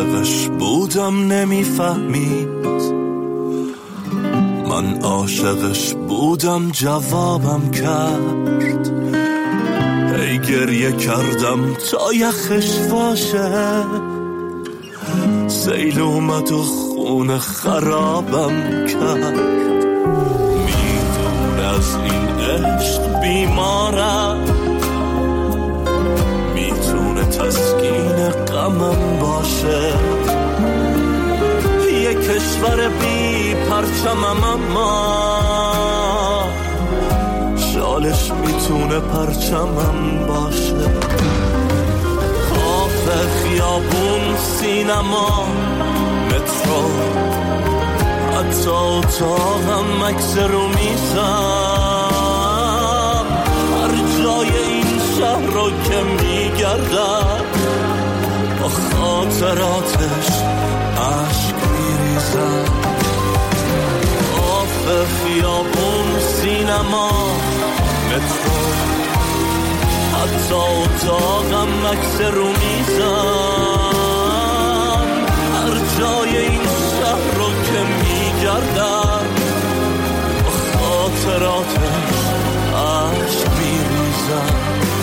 عاشقش بودم نمیفهمید، من عاشقش بودم جوابم کرد. هی گریه کردم تا یخش باشه، سیل اومد و خونه خرابم کرد. میدون از این عشق بیمارم، میتونه تسکین غمم باشه. یه کشور بی پرچمم اما شالش میتونه پرچمم باشه. کافه، خیابون، سینما، مترو، حتی اتاقم عکس رو میزم. هر جای این شهر رو که میگردم با خاطراتش عشق میریزم. کافه، خیابون، سینما، مترو، حتی اتاقم عکس رو میزم. هر جای این شهر رو که میگردم با خاطراتش عشق میریزم.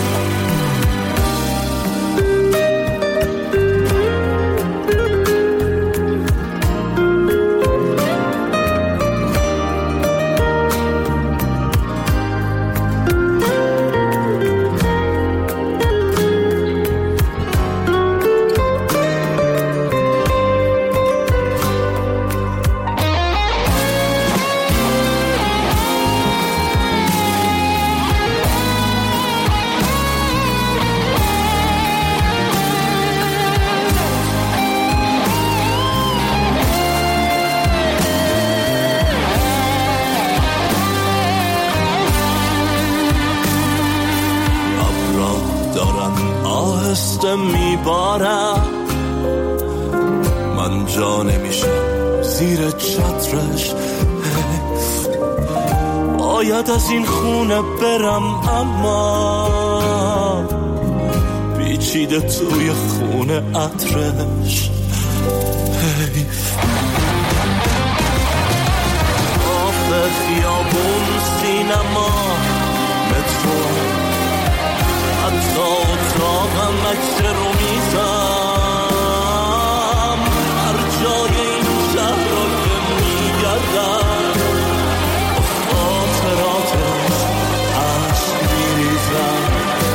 میبارم، من جا نمیشم زیر چترش. باید از این خونه برم اما پیچیده توی خونه عطرش. کافه، خیابون، سینما، مترو، حتی اتاقم عکس رو میزم. هر جای این شهر رو که میگردم با خاطراتش عشق میریزم.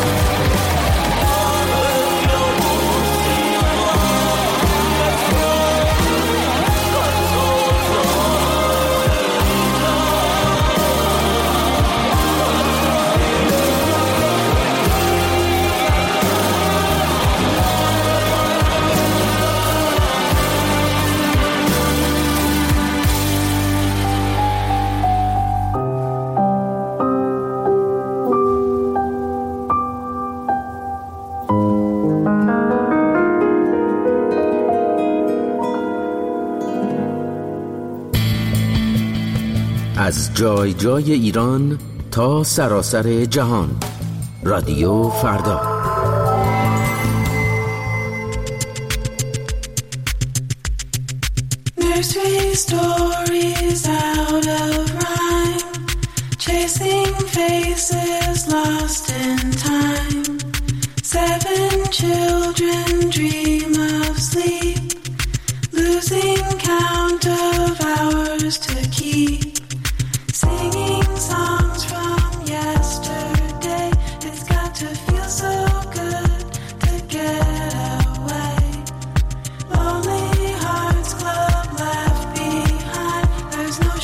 از جای جای ایران تا سراسر جهان، رادیو فردا. Nursery stories out of rhyme, chasing faces lost in time. 7 children dream of sleep, losing count of hours to keep. Singing songs from yesterday, it's got to feel so good to get away. Lonely Hearts Club left behind, there's no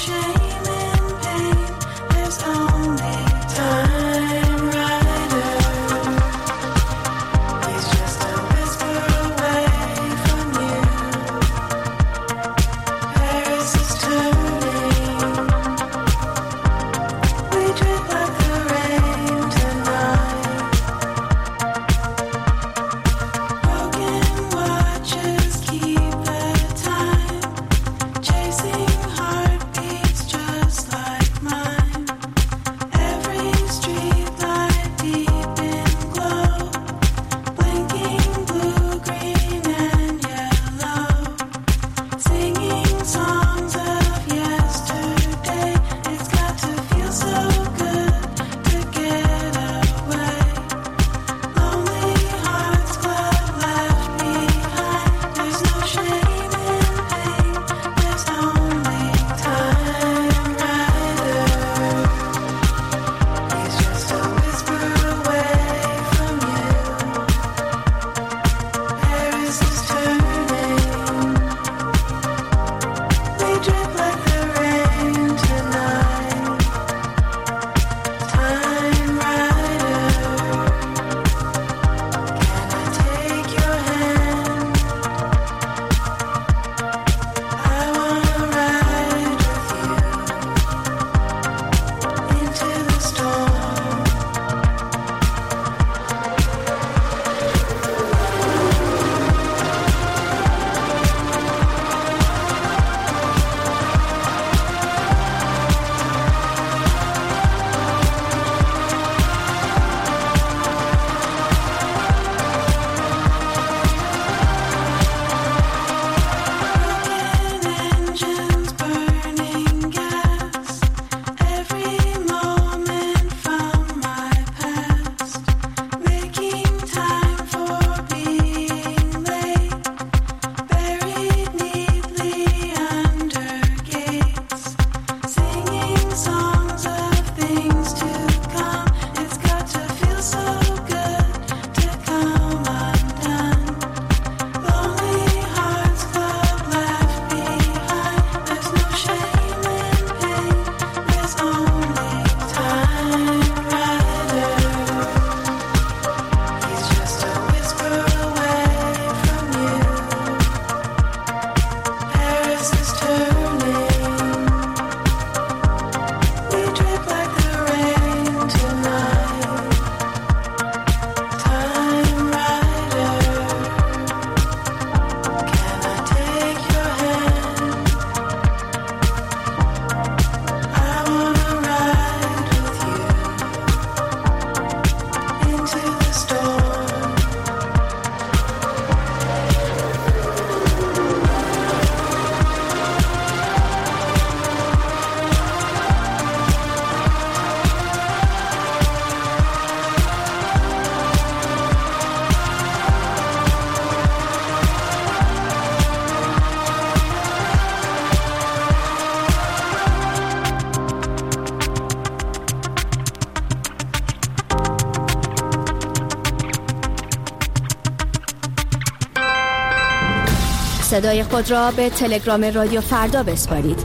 صدای خود را به تلگرام رادیو فردا بسپارید.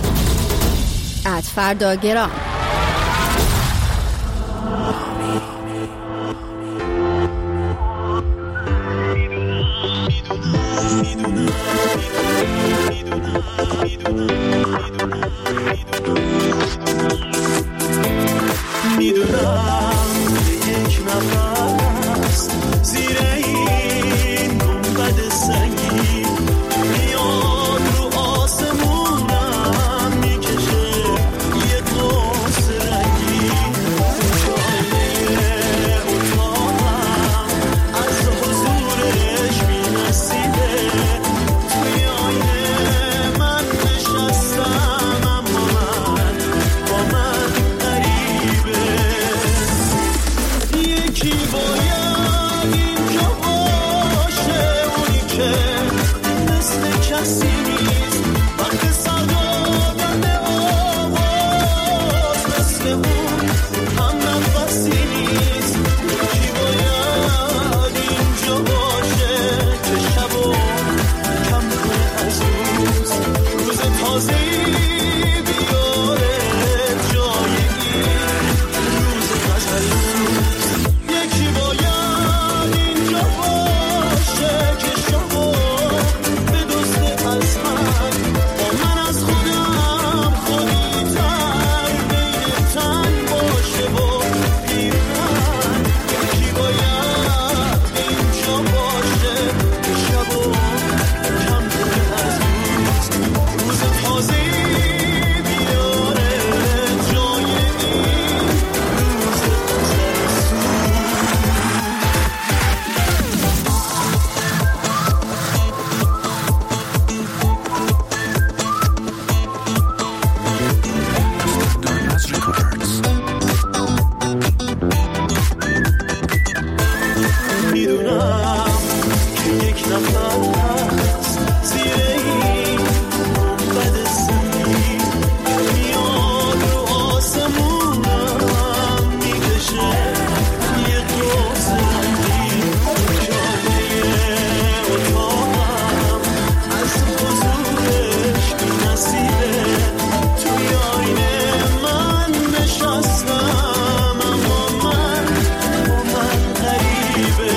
@فرداگرام. میدونم یک نفس زیر این گنبد سنگی میاد رو آسمونم میکشه یه قرص رنگی جای اتاقم از حضورش می‌نسیده توی آینه من نشستم اما من با من یکی باید اینجا باشه اونی که مثل کسی نیست وقت سر دادن آواز مثل اون هم نفسی نیست یکی باید اینجا باشه که شبو کم کنه از روز تازه‌ای بیاره جای این روز غزل یکی باید اینجا باشه که شما بدزده از من با من از خودم خودی تر بین تن باشه و پیرن یکی باید اینجا باشه که شبا کم کنه از روز تازه‌ای بیاره جای این روز میدونم که یک نفس زیر این گنبد سنگی میاد رو آسمونم میکشه یه قرص رنگی جای اتاقم از حضورش می‌نسیده توی آینه من نشستم اما من با من غریبه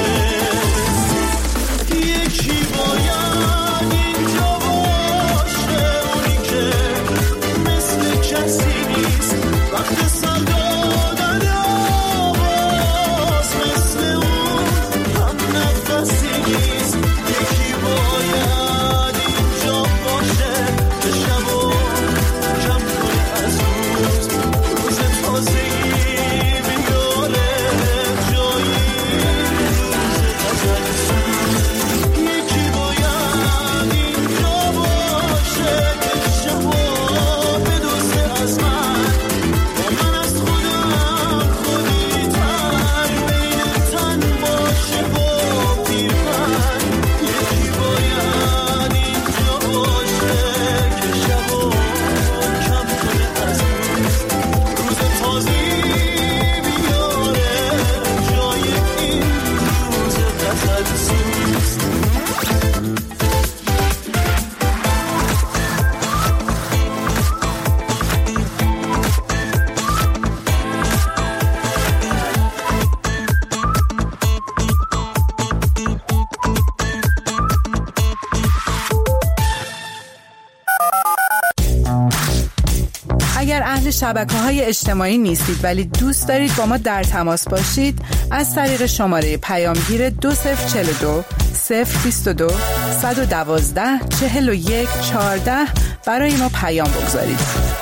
یکی باید اینجا باشه اونی که مثل کسی نیست وقت سر دادن آواز مثل اون هم نفسی نیست یکی باید اینجا باشه که شبو کم کنه از روز تازه‌ای بیاره جایی روز غزل یکی باید اینجا باشه که شبا بدزده از من با من از خودم خودی تر بین تن باشه با پیرن یکی باید اینجا باشه که شبا کم کنه از روز تازه‌ای بیاره جای این روز غزل سوز اگر اهل شبکه‌های اجتماعی نیستید ولی دوست دارید با ما در تماس باشید، از طریق شماره پیامگیر 2042 022 112 41 14 برای ما پیام بگذارید.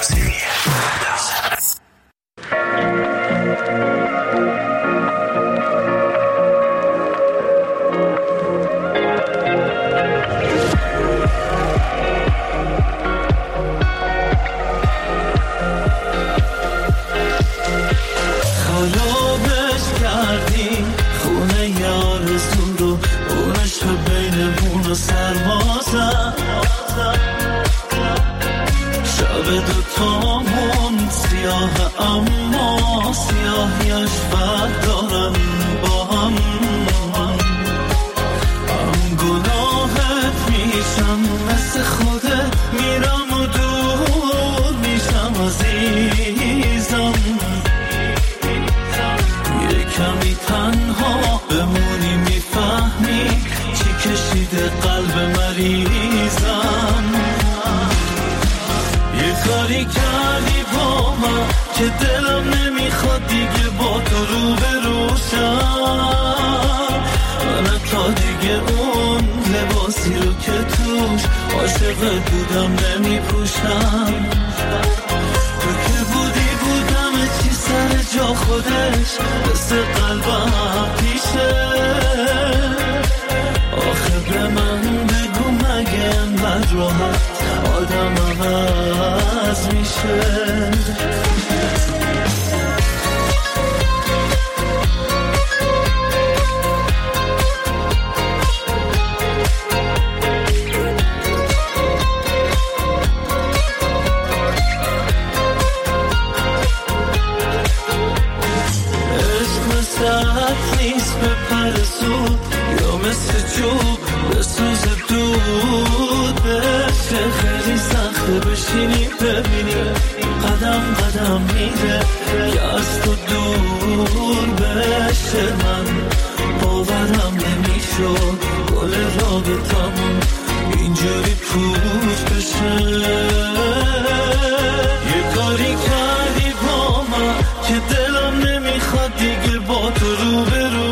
خرابش کردی خونه آرزو رو اونش بین مون و سرما زد شب دوتامون سیاه اما سیاهیش فرق دارن با هم گناهت میشم کاری کردی با من که دلم نمیخواد دیگه با تو رو بروشم. من تا دیگه اون لباسی رو که توش عاشقت بودم نمیپوشم. تو که بودم چی سر جا خودش مثل قلبم پیشه. آخه به من بگو مگه انقدر راحت آدم عوض میشه؟ نیست به پر سود یا مثل چوب به سوز دود بشه. خیلی سخته بشینی ببینی قدم قدم میره که از تو دور بشه. من باورم نمیشد گل رابطمون اینجوری پوچ بشه. یه کاری کردی با من که دلم نمیخواد دیگه با تو رو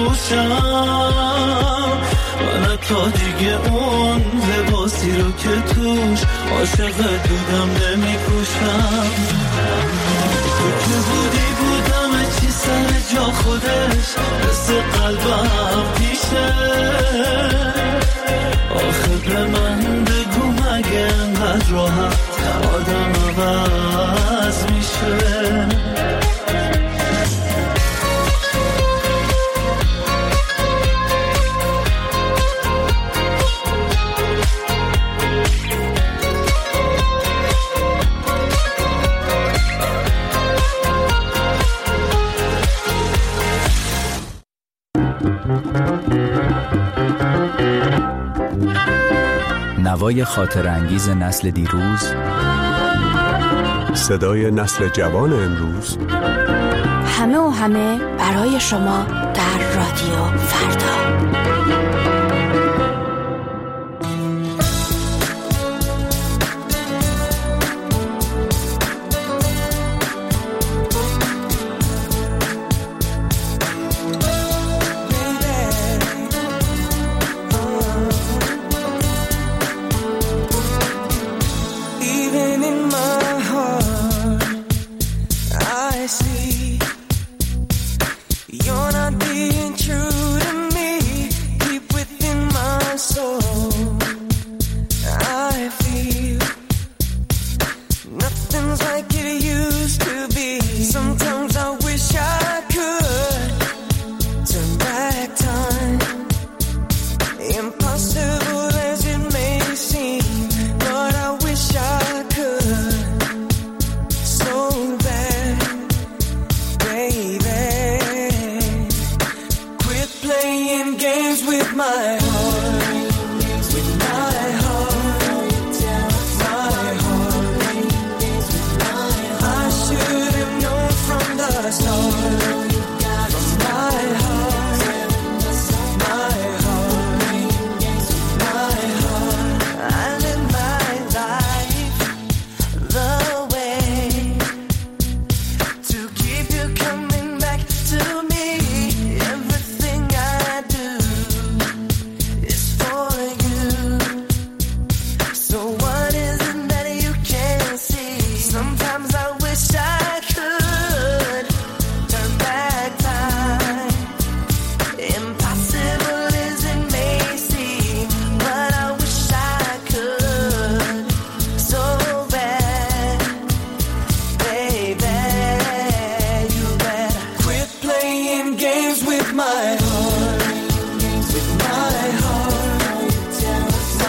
بروشم. من تا دیگه اون لباسی رو که توش عاشقت بودم نمیپوشم. تو که بودم چی سر جا خودش مثل قلبم پیشه. آخه به من بگو مگه انقدر راحت آدم عوض میشه؟ نوای خاطر انگیز نسل دیروز، صدای نسل جوان امروز، همه برای شما در رادیو فردا.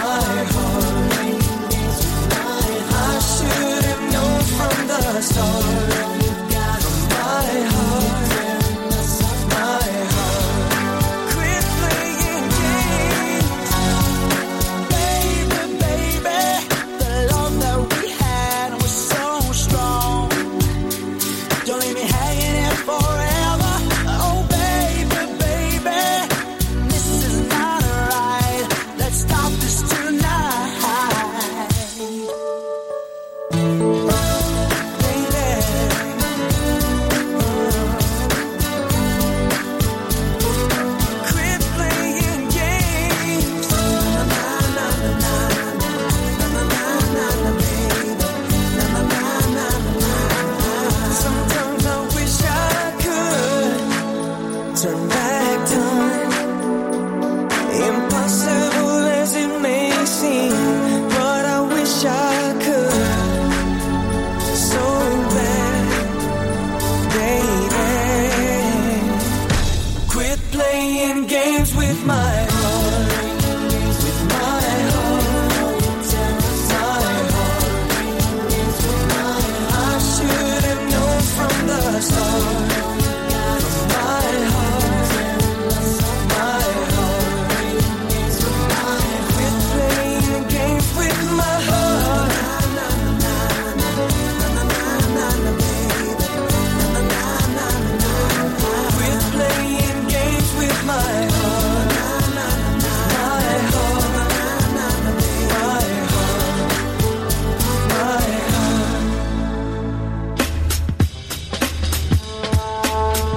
Stars.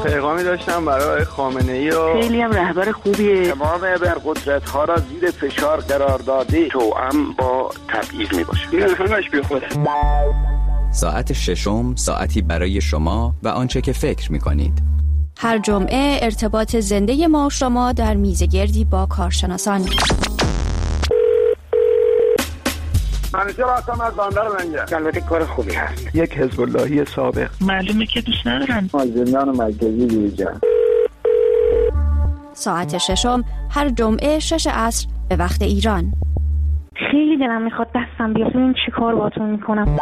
پیغامی داشتم برای خامنه‌ای و خیلی هم رهبر خوبیه. تمام ابرقدرت‌ها را زیر فشار قرار داده، توأم با تبعیض میباشه. این همش بیخوده. ساعت ششم، ساعتی برای شما و آنچه که فکر می‌کنید. هر جمعه ارتباط زنده ما و شما در میزگردی با کارشناسان. منیجر هستم از بندر منجر. البته کار خوبی هست. یک حزب اللهی سابق. معلومه که دوست ندارن. از زندان مرکزی بیرون. ساعت ششم هر جمعه 6 عصر به وقت ایران. خیلی دلم میخواد دستم بیاد. این چی کار باتون میکنم؟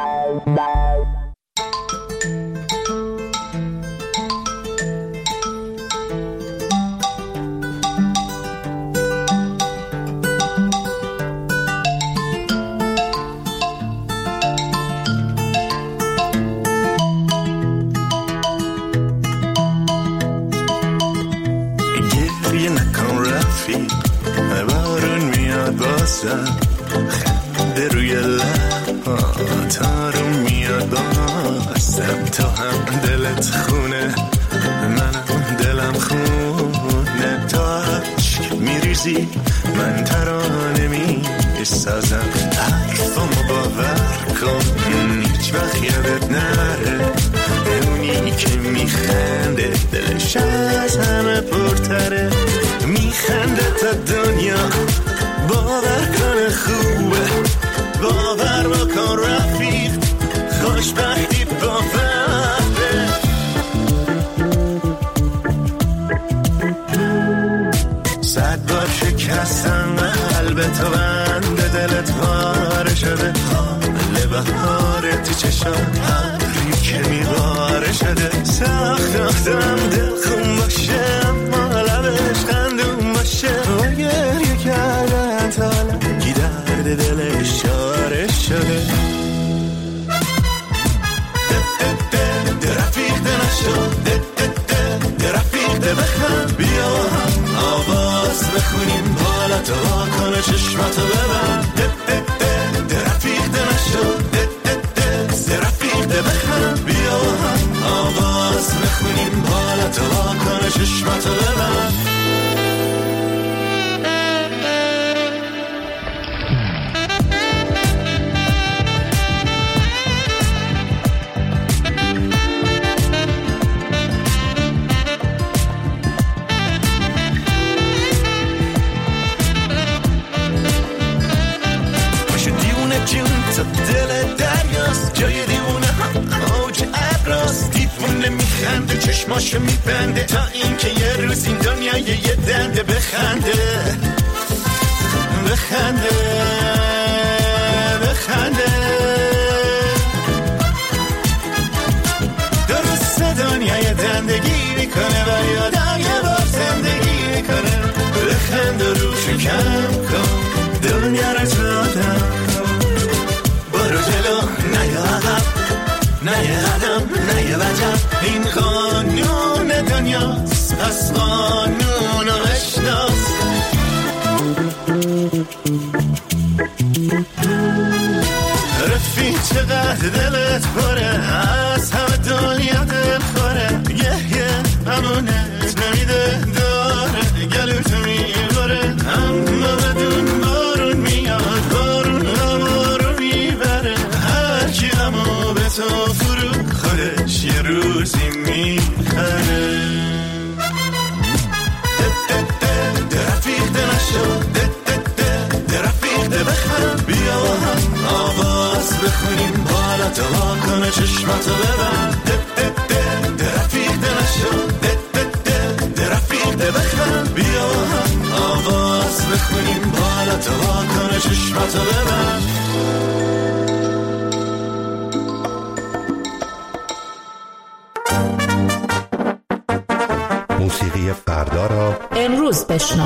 بارون میاد بازم، خنده روی لبات آروم میاد بازم. تو هم دلت خونه، منم دلم خونه. تو عشق میریزی، من ترانه میسازم. حرفمو باور کن، هیچ وقت یادت نره. اونی که میخنده دلش از همه پرتره. میخنده تا دنیا باور کنه خوبه. باور بکن رفیق، خوشبختی با فرده. صد بار شکستم قلب تو، بند دلت پاره شده. حال بهاره تو چشات، ابری که میباره شده. ساختم دل خون باشه، اما لبش خندون باشه. و گریه کردن تا لنگی درد دلش چاره شده. رفیق نشو، رفیق بخند. بیا هم آواز بخونیم، بالا تو واکنه چشماتو ببند. رفیق نشو، رفیق بخند. بیا هم آواز بخونیم، بالا تو واکنه چشماتو ببند. تو دل دریاست، جای دیوونه اوج ابراست. دیوونه میخنده، چشماشو میبنده، تا اینکه یه روز این دنیای یه دنده بخنده. بخنده بخنده. درست دنیای دندگی میکنه و یادم یه بار زندگی میکنه. بخنده روشو کم کن، دنیا رو جادم برو جلو، نه یه عقب، نه یه قدم، نه یه وجب. این قانون دنیاست، پس قانون رو بشناس. رفیق چقدر دلت پره، از همه دنیا دل خوره. یه همونت نمیده داره، گلوتو میباره. اما بدون بارون میاد، بارون همارو میبره. هرکی همو به تو فرو، خودش یه روزی میخره. رفیق نشو، رفیق بخند. بیا هم آواز بخونیم، بالا تو واکنه چشماتو ببند. رفیق نشو، رفیق بخند. بیا هم آواز بخونیم، بالا تو واکنه چشماتو ببند. موسیقی فردا را امروز بشنو.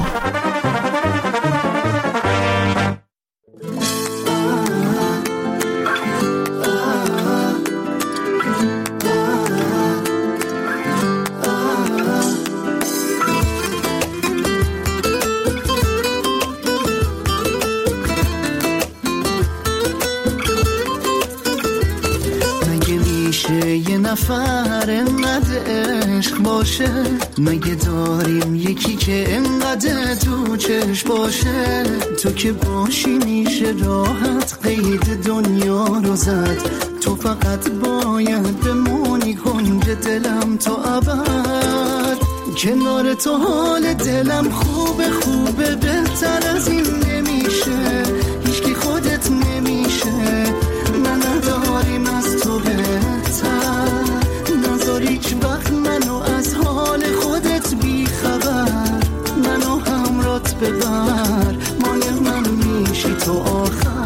میشه یه نفر انقدر عشق باشه؟ مگه داریم یکی که انقدر تو چشم باشه؟ تو که باشی میشه راحت قید دنیا رو زد. تو فقط باید بمونی کنج دلم تا ابد. کنار تو حال دلم خوبه خوبه، بهتر از این نمیشه. هیچکی خودت نمیشه، من نداریم از تو بهتر. نذار هیچ وقت منو از حال خودت بی خبر. منو همرات ببر، مال من میشی تو آخر.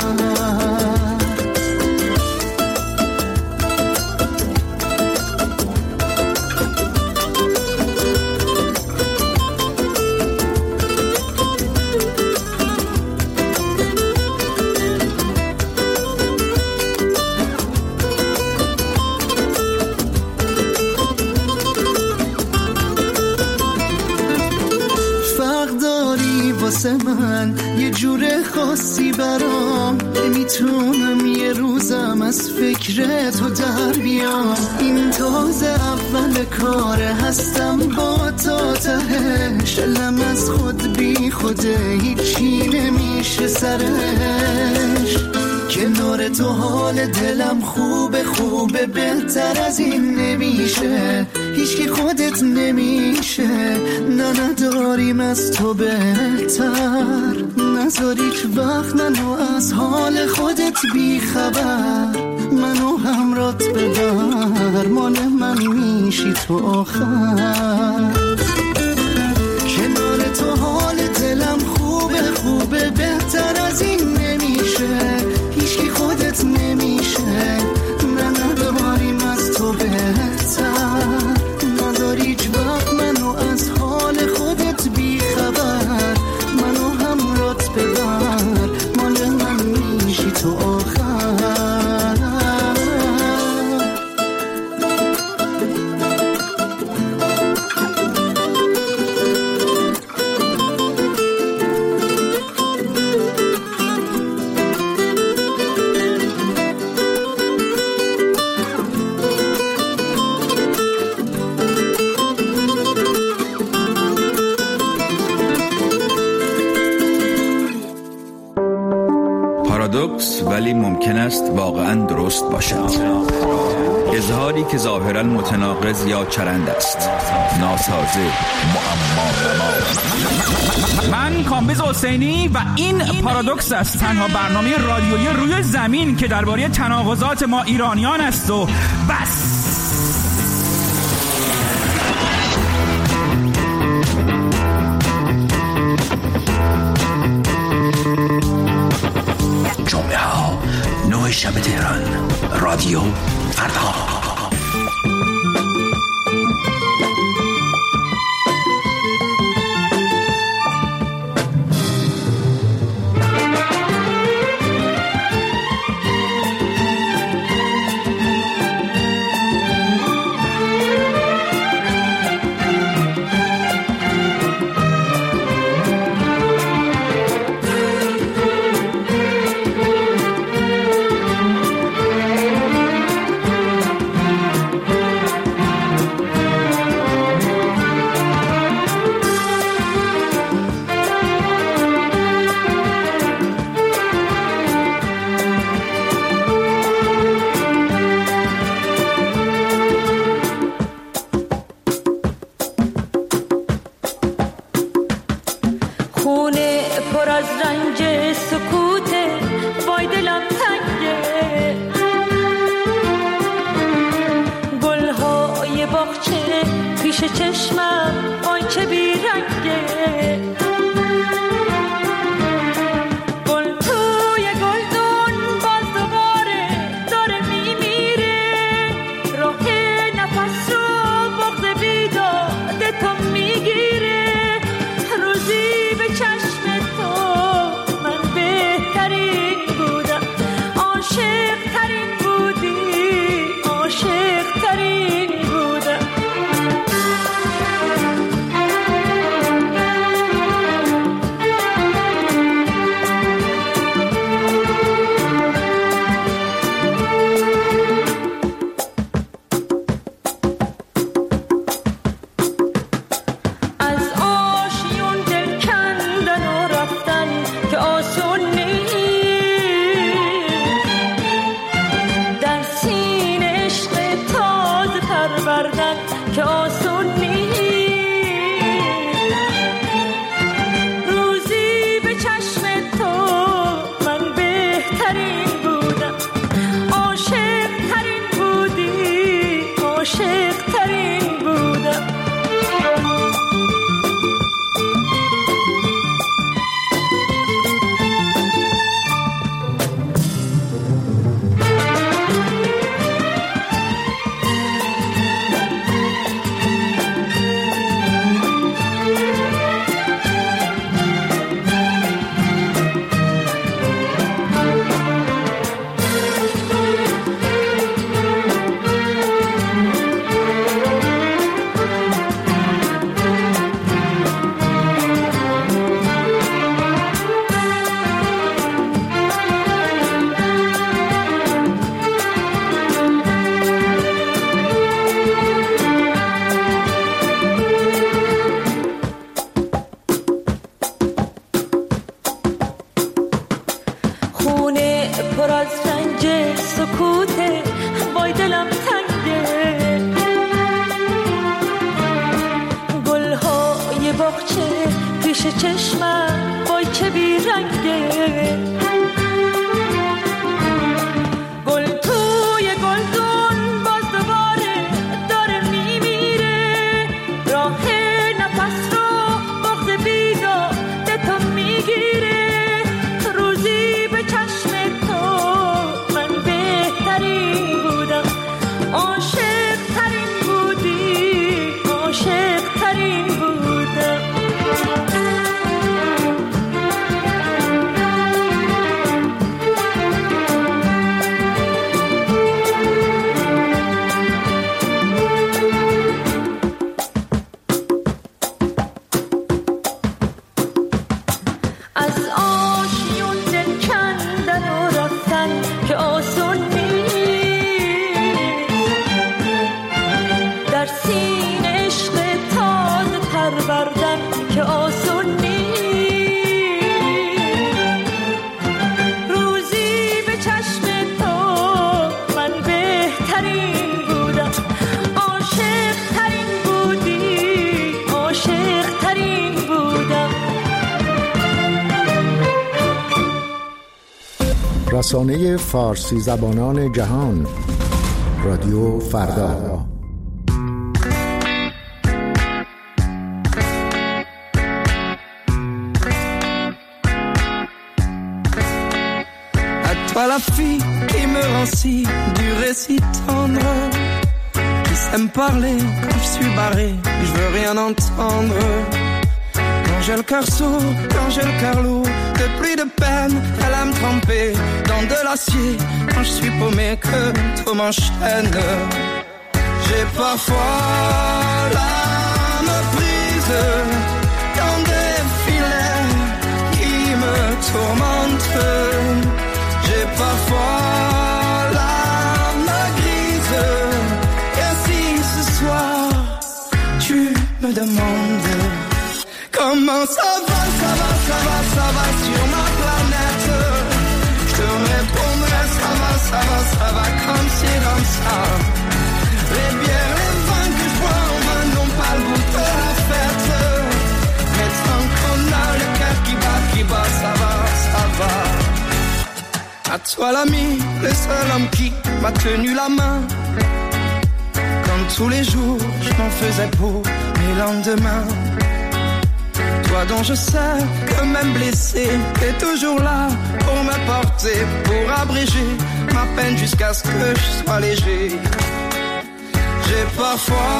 من یه جور خاصی برام، نمیتونم یه روزم از فکر تو در بیام. این تازه اول کاره، هستم با تا تهش. دلم از خود بی خوده، هیچی نمیشه سرش. کنار تو حال دلم خوبه خوبه، بهتر از این نمیشه. هیچکی خودت نمیشه، نه نداریم از تو بهتر. نذار هیچ وقت منو از حال خودت بی خبر. منو همرات ببر، مال من میشی تو آخر. کنار تو حال دلم خوبه خوبه، بهتر از این نمیشه. هیچکی خودت نمیشه، نه نداریم از تو بهتر. نداری هیچ وقت منو از حال خودت بی خبر. منو همرات ببر، مال من میشی تو آخر. پارادوکس ولی ممکن است واقعاً درست باشد. اظهاری که ظاهراً متناقض یا چرند است، ناسازه، معما. من کامبیز حسینی و این پارادوکس است، تنها برنامه رادیویی روی زمین که درباره تناقضات ما ایرانیان است و بس. جمعه ها 9 شب تهران، رادیو فردا. که آسون نیست. روزی به چشم تو من بهترین بودم، عاشق ترین بودی، عاشق ترین بودم. چشمم وای چه بیرنگه، گل توی گلدون باز دوباره داره میمیره، راه نفس رو بغض بیداد تو میگیره. روزی به چشم تو من بهترین بودم، عاشق ترین بودی، عاشق ترین بودم. رسانه فارسی زبانان جهان، رادیو فردا. Toi la fille qui me rend si dur et si tendre, qui sait me parler quand je suis barré, je veux rien entendre. Quand j'ai le cœur sourd, quand j'ai le cœur lourd, de pluie de peine, elle aime tremper dans de l'acier. Quand je suis paumé, que tout m'enchaîne. J'ai parfois l'âme prise dans des filets qui me tourmentent. J'ai parfois l'âme grise. Et si ce soir tu me demandes comment ça va, ça va, ça va, ça va sur ma planète, je te répondrai ça va, ça va, ça va comme c'est comme ça. Les bières, les vins que je bois en main n'ont pas le goût de la fête, mais tant qu'on a le cœur qui bat, ça va, ça va. À toi l'ami, le seul homme qui m'a tenu la main, comme tous les jours je m'en faisais pour mes lendemains. Toi dont je sais que même blessé, t'es toujours là pour me porter, pour abréger ma peine jusqu'à ce que je sois léger. J'ai parfois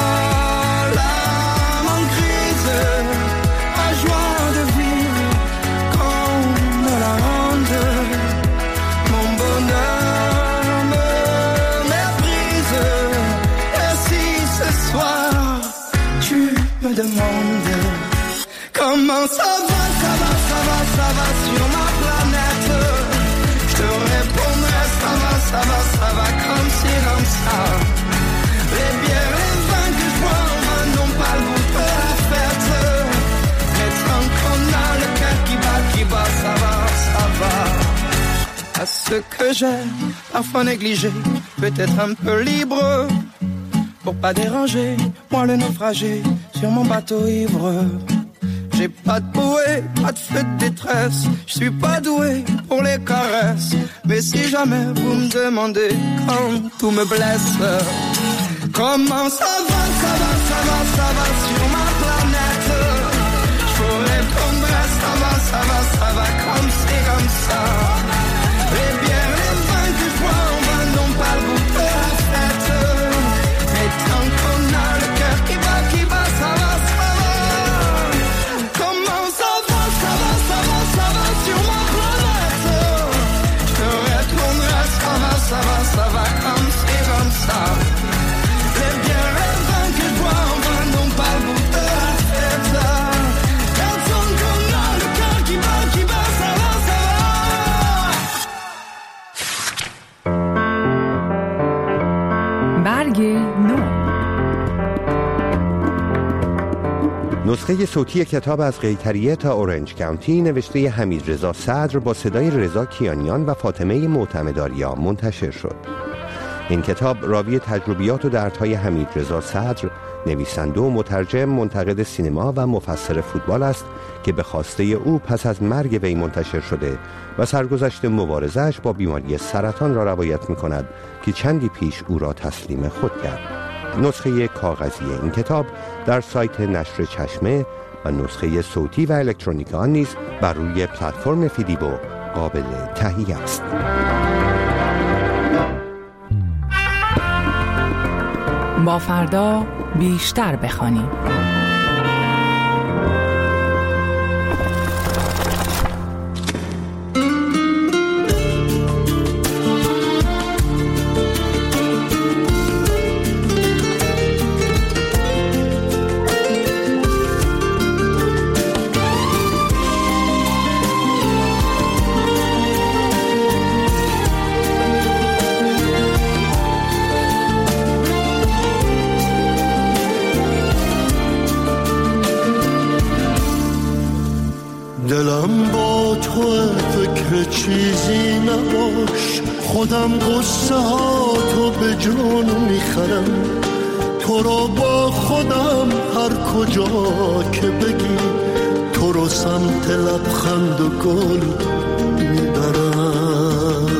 l'âme en crise, la joie de vivre qu'on me la rende. Mon bonheur me méprise. Et si ce soir tu me demandes comment ça va, ça va, ça va, ça va sur ma planète, je te répondrai ça va, ça va, ça va comme c'est comme ça. Les bières, les vins que je bois en main n'ont pas le goût de la fête, mais tant qu'on a le cœur qui bat, ça va, ça va. À ce que j'ai parfois négligé, peut-être un peu libre, pour pas déranger, moi le naufragé sur mon bateau ivre. J'ai pas de bouée, pas de feu de détresse, je suis pas doué pour les caresses. Mais si jamais vous me demandez quand tout me blesse, comment ça va, ça va, ça va, ça va sur ma planète? Je vous répondrai, ça va, ça va, ça va comme c'est comme ça. Les bières, les vins que je bois en vain n'ont pas le goût de la fête. Mais tant qu'on a le cœur qui bat, ça va, ça va. Comment ça va, ça va, ça va, ça va sur ma planète? Je te répondrai, ça va, ça va, ça va comme c'est comme ça. Les bières, les vins que je bois en vain n'ont pas le goût de la fête. Mais tant qu'on a le cœur qui bat, ça va, ça va. برگ نو. نسخه صوتی کتاب از قیطریه تا اورنج کانتی نوشته حمیدرضا صدر با صدای رضا کیانیان و فاطمه معتمدآریا منتشر شد. این کتاب راوی تجربیات و دردهای حمیدرضا صدر، نویسنده و مترجم، منتقد سینما و مفسر فوتبال است که به خواسته او پس از مرگ وی منتشر شده و سرگذشت مبارزه‌اش با بیماری سرطان را روایت می‌کند که چندی پیش او را تسلیم خود کرد. نسخه کاغذی این کتاب در سایت نشر چشمه و نسخه صوتی و الکترونیک آن نیز بر روی پلتفرم فیدیبو قابل تهیه است. با فردا بیشتر بخوانیم. دلم با تو فکر چیزی نباش، خودم قصه ها تو به جون میخرم، تو رو با خودم هر کجا که بگی، تو رو سمت لبخند و گل میبرم.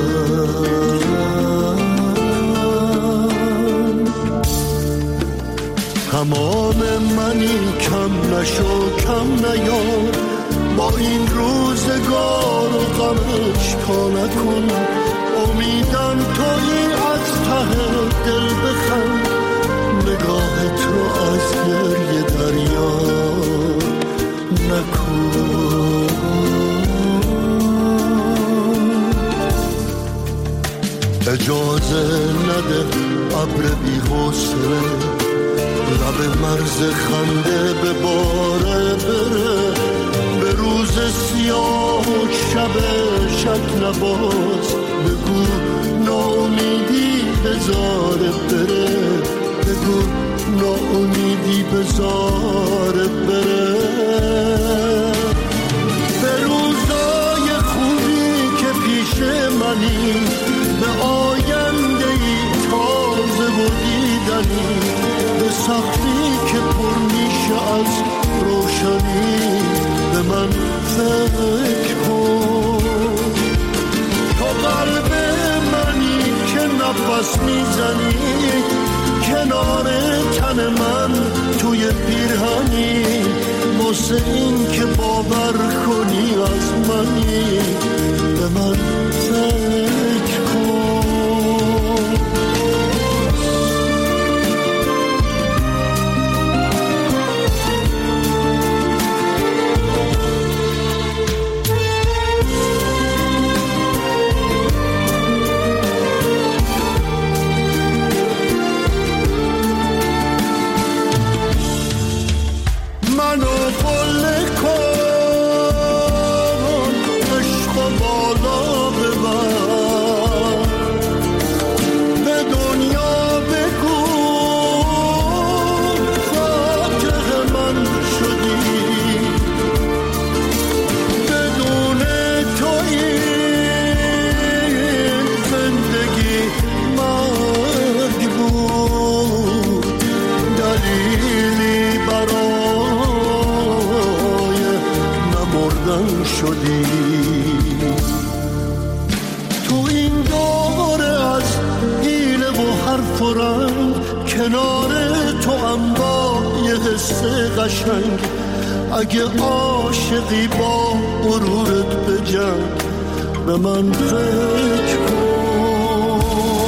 تمام منی کم نشو کم نیار، با این روزگار و غمش تا نکن، امیدم تویی از ته دل بخند، نگاهت رو از گریه دریا نکن. اجازه نده ابر بی حوصله لب مرز خنده به باره بره، به روز سیاه و شب شک نباز، بگو ناامیدی بذاره بره، بگو ناامیدی بذاره بره. به روزای خوبی که پیش منی، به آیندهی تازه و دیدنی، به سختی که پر میشه از روشنی، به من فکر کن. تو قلب منی که نفس میزنی، کنار تن من توی پیرهنی، واسه این که باور کنی از منی، به من فکر کن. بالا ببر شدی. تو این دوره از حیله و حرف و رنگ، کنار تو هم با یه حس قشنگ. اگه عاشقی با غرورت بجنگ، به من فکر کن.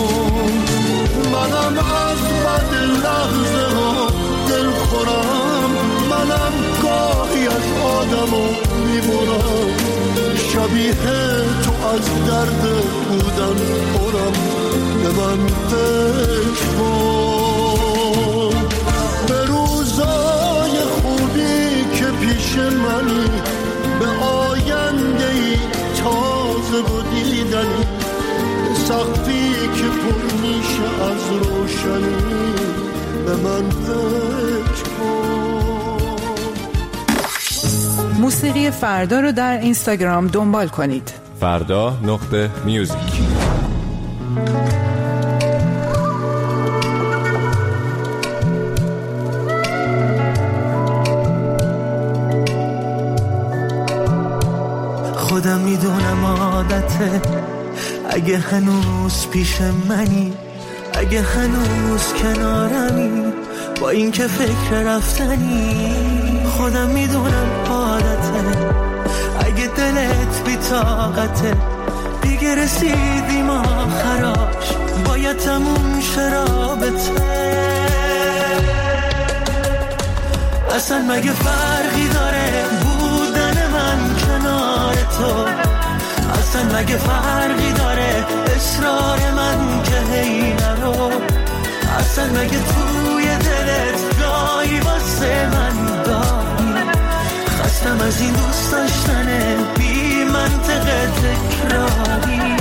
منم از بد لحظه ها دل خورم، منم گاهی از آدمو میبرم. شبیه تو از درد بودن خورم، به من فکر کن. به روزای خوبی که پیش منی، به آینده‌ای تازه و دیدنی، به سقفی که پر میشه از روشنی، به من فکر کن. موسیقی فردا رو در اینستاگرام دنبال کنید. فردا.میوزیک. خودم میدونم عادته، اگه هنوز پیش منی، اگه هنوز کنارمی، با این که فکر رفتنی. خودم میدونم عادته، اگه دلت بی طاقته، دیگه رسیدیم آخراش، باید تموم شه رابطه. اصلا مگه فرقی داره بودن من کنار تو؟ اصلا مگه فرقی داره اصرار من که هی نرو؟ اصلا مگه توی دلت جایی واسه من داری؟ خستم از این دوست داشتن بی منطق تکراری.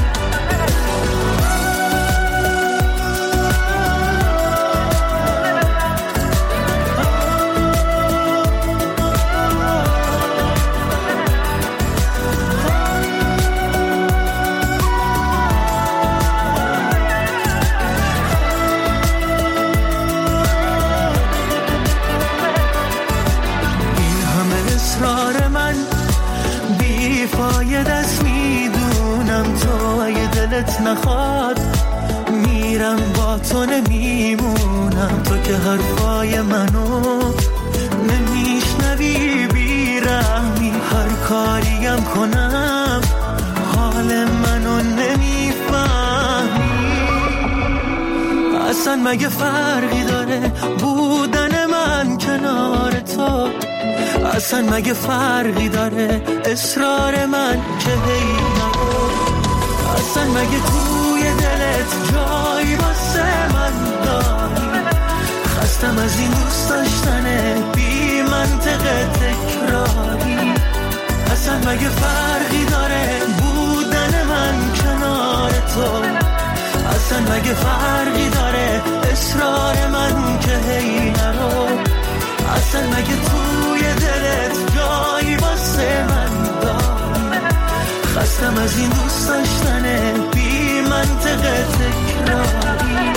دست میدونم تو اگه دلت نخواد، میرم با تو نمیمونم. تو که حرفای منو نمیشنوی، بیرحمی هر کاریم کنم، حال منو نمیفهمی. اصلا مگه فرقی داره بودن من کنار تو؟ اصلا مگه فرقی داره اصرار من که هی نرو؟ اصلا مگه توی دلت جایی واسه من داری؟ خستم از این دوست داشتن بی منطق تکراری. اصلا مگه فرقی داره بودن من کنار تو؟ اصلا مگه فرقی داره اصرار من که هی نرو؟ اصلا مگه توی دلت جایی واسه من داری؟ خستم از این دوست داشتن بی منطق تکراری.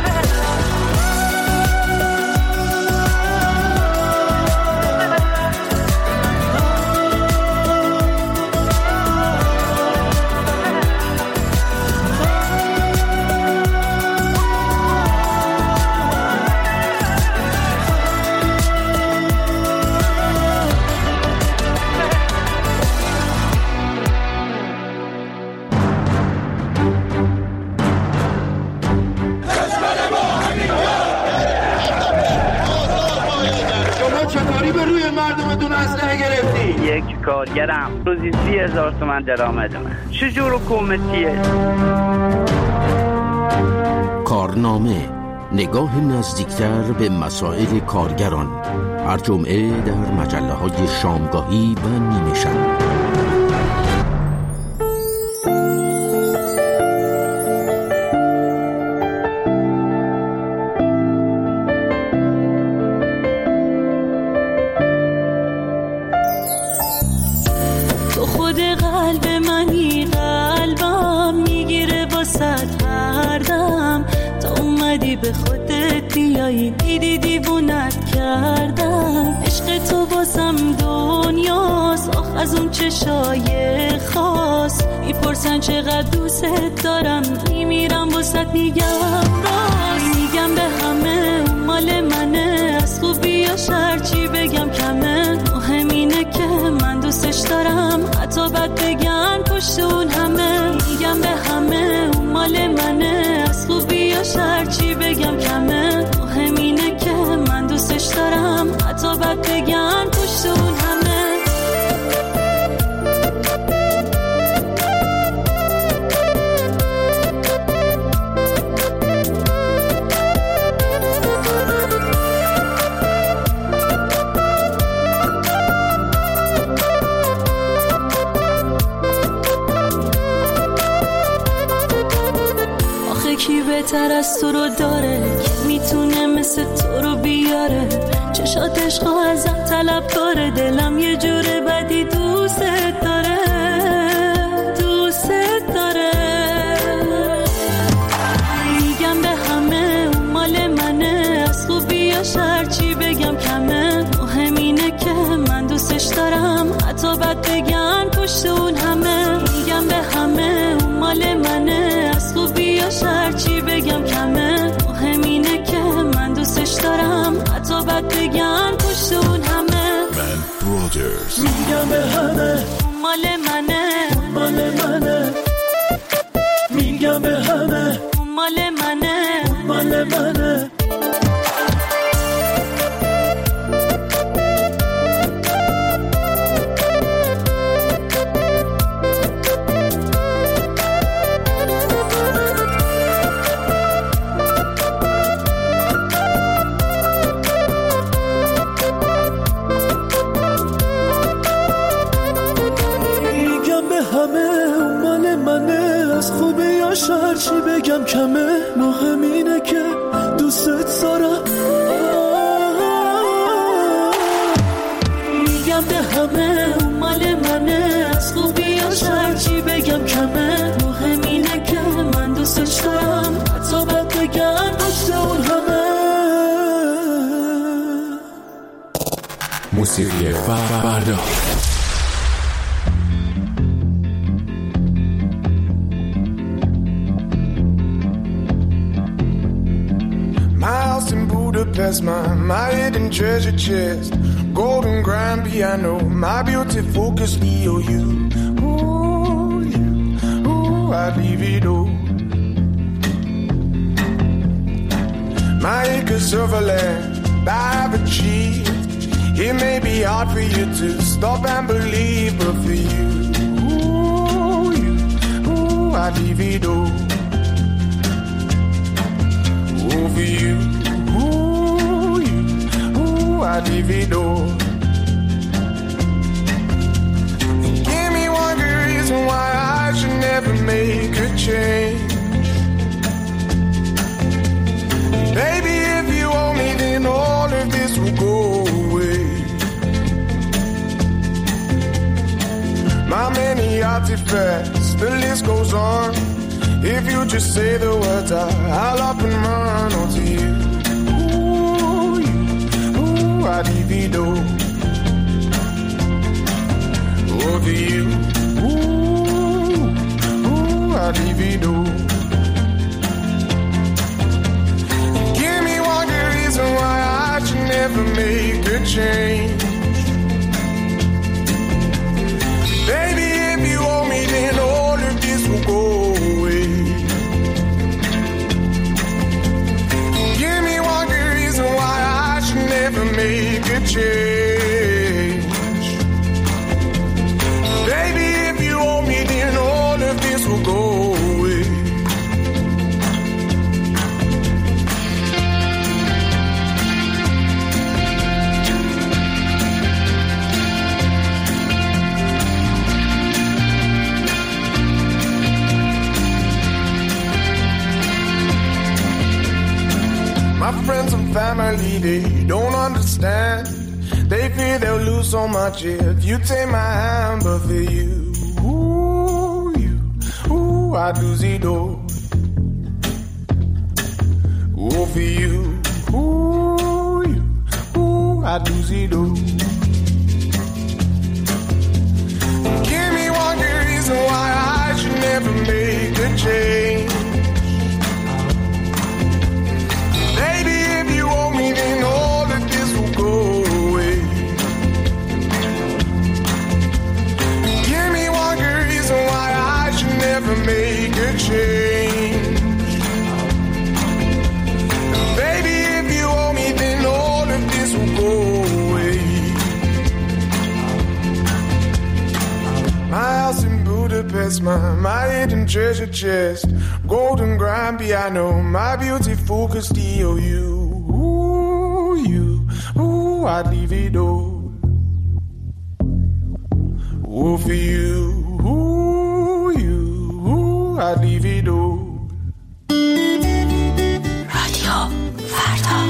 یک کارگرم روزی 30,000 تومان درآمد من. چجور حکومتیه؟ کارنامه، نگاه نزدیکتر به مسائل کارگران، هر جمعه در مجله‌های شامگاهی و نیمه شب. به خودت بیایی دیدی دیوونت کردم. عشق تو بازم دنیاست، از اون چشای خاص، میپرسن چقدر دوست دارم، میمیرم واسط میگم راست. میگم به همه مال منه، از خوبیاش هرچی بگم کمه، مهم اینه که من دوستش دارم، حتی بد بگن پشت اون همه. میگم به همه مال منه، از خوبیاش هرچی بگم کمه، مهم اینه که من دوستش دارم، حتی بد بگن پشت اون همه. کی بهتر از تو رو داره که میتونه مثل تو رو بیاره، چشات عشق ازم طلب داره، دلم یه جوره بدی دوست داره، دوست داره. میگم به همه مال منه، از خوبیاش هرچی بگم کمه، مهم اینه که من دوستش دارم، حتی بد بگن پشت اون همه. میگم به همه مال منه، از خوبیاش هرچی بگم کمه، مهم اینه که من دوستش دارم، حتی بد بگن پشت اون همه. میگم به همه مال منه، مال منه. میگم به همه مال منه، مال منه. هرچی بگم کمه، مهم اینه که دوستت دارم. میگم به همه مال منه، از خوبیاش هرچی بگم کمه، مهم اینه که من دوستش دارم، حتی بد بگن پشت اون همه. موسیقی فردا. Budapest, my hidden treasure chest, golden grand piano, my beauty focus EOU. Ooh, you, ooh, I'd leave it all. My acres of land I've achieved. It may be hard for you to stop and believe, but for you, ooh, I'd leave it all. Ooh, for you. I'd leave it all. Give me one good reason why I should never make a change. Baby, if you owe me, then all of this will go away. My many artifacts, the list goes on. If you just say the words, I'll up and run onto you. I'd divido over you. Ooh, I'd divido. Give me one good reason why I should never make a change. Baby, if you owe me, then all of this will go away. Give me one good reason why I should never make a change. Baby, if you owe me, then all of this will go away. My friends and family, they don't understand. They fear they'll lose so much if you take my hand. But for you, I'd lose it all. Oh, for you, I'd lose it all. my hidden treasure chest, golden grand piano, my beautiful Castillo. Ooh, I'd leave it all. Ooh, for you, ooh, I'd leave it all. رادیو فردا.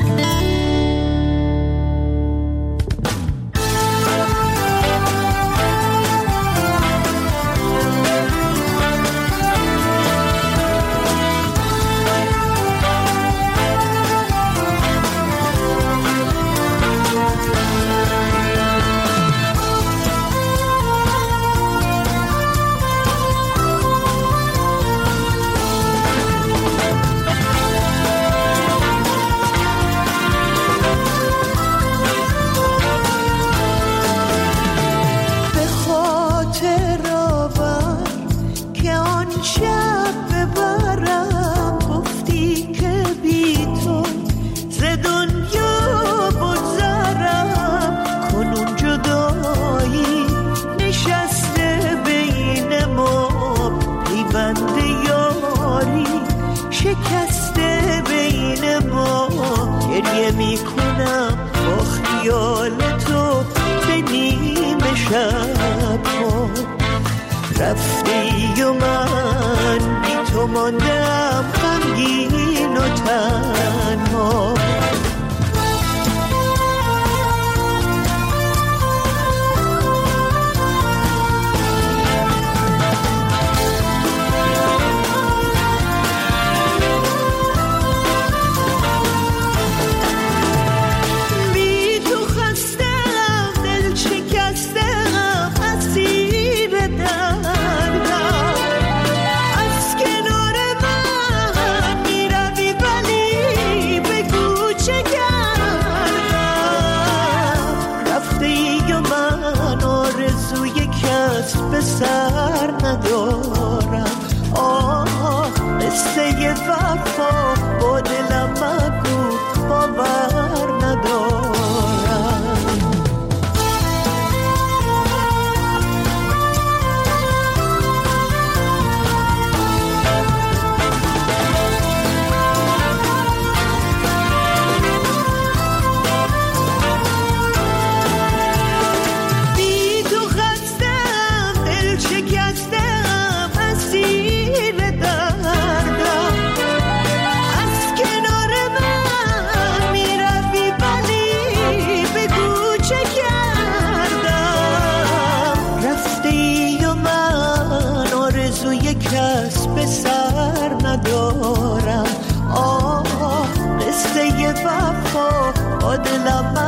شکسته بین ما گریه میکنم با خیال تو به نیمه شب ها رفتی و من بی تو ماندم غمگین و تنها به سر ندارم قصه وفا با دلم مگو باور ندارم کس به سر ندارم قصه وفا با دلم